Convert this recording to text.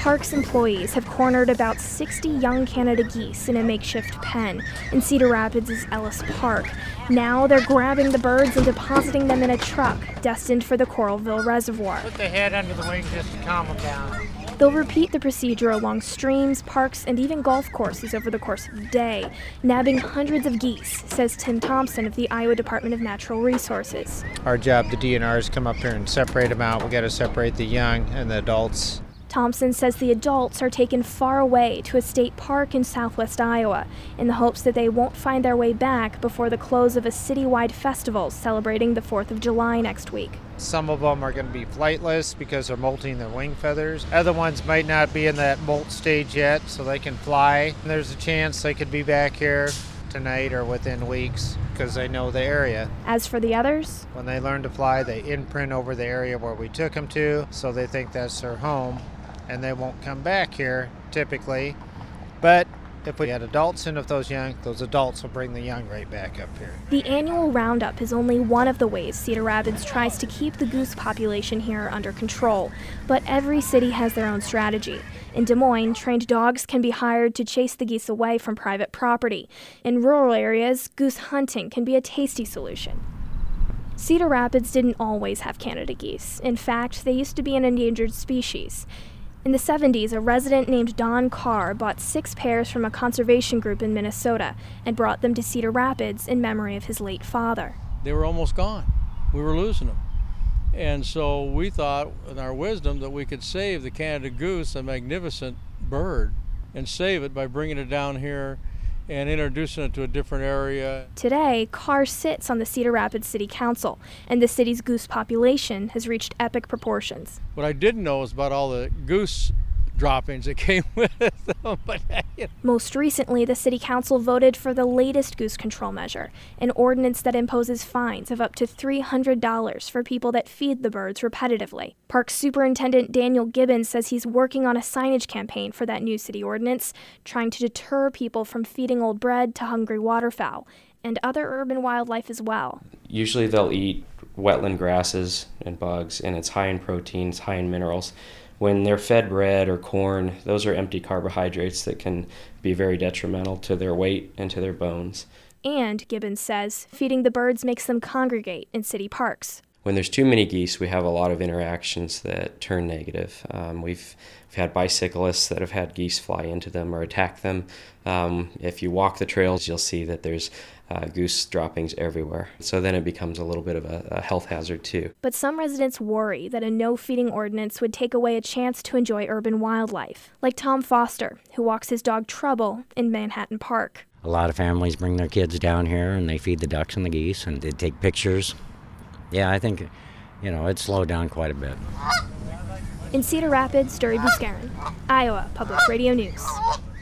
Parks employees have cornered about 60 young Canada geese in a makeshift pen in Cedar Rapids' Ellis Park. Now they're grabbing the birds and depositing them in a truck destined for the Coralville Reservoir. Put the head under the wing just to calm them down. They'll repeat the procedure along streams, parks, and even golf courses over the course of the day, nabbing hundreds of geese, says Tim Thompson of the Iowa Department of Natural Resources. Our job, the DNRs, come up here and separate them out. We got to separate the young and the adults. Thompson says the adults are taken far away to a state park in southwest Iowa in the hopes that they won't find their way back before the close of a citywide festival celebrating the 4th of July next week. Some of them are going to be flightless because they're molting their wing feathers. Other ones might not be in that molt stage yet, so they can fly. And there's a chance they could be back here tonight or within weeks because they know the area. As for the others, when they learn to fly, they imprint over the area where we took them to, so they think that's their home. And they won't come back here, typically. But if we had adults and if those adults will bring the young right back up here. The annual roundup is only one of the ways Cedar Rapids tries to keep the goose population here under control. But every city has their own strategy. In Des Moines, trained dogs can be hired to chase the geese away from private property. In rural areas, goose hunting can be a tasty solution. Cedar Rapids didn't always have Canada geese. In fact, they used to be an endangered species. In the 70s, a resident named Don Carr bought 6 pairs from a conservation group in Minnesota and brought them to Cedar Rapids in memory of his late father. They were almost gone. We were losing them. And so we thought, in our wisdom, that we could save the Canada goose, a magnificent bird, and save it by bringing it down here and introducing it to a different area. Today, Carr sits on the Cedar Rapids City Council, and the city's goose population has reached epic proportions. What I didn't know is about all the goose droppings that came with them. But, Most recently, the City Council voted for the latest goose control measure, an ordinance that imposes fines of up to $300 for people that feed the birds repetitively. Park Superintendent Daniel Gibbons says he's working on a signage campaign for that new city ordinance, trying to deter people from feeding old bread to hungry waterfowl and other urban wildlife as well. Usually they'll eat wetland grasses and bugs, and it's high in proteins, high in minerals. When they're fed bread or corn, those are empty carbohydrates that can be very detrimental to their weight and to their bones. And, Gibbons says, feeding the birds makes them congregate in city parks. When there's too many geese, we have a lot of interactions that turn negative. We've had bicyclists that have had geese fly into them or attack them. If you walk the trails, you'll see that there's goose droppings everywhere. So then it becomes a little bit of a health hazard too. But some residents worry that a no-feeding ordinance would take away a chance to enjoy urban wildlife, like Tom Foster, who walks his dog Trouble in Manhattan Park. A lot of families bring their kids down here and they feed the ducks and the geese and they take pictures. Yeah, I think, it's slowed down quite a bit. In Cedar Rapids, Dory Buscarin, Iowa Public Radio News.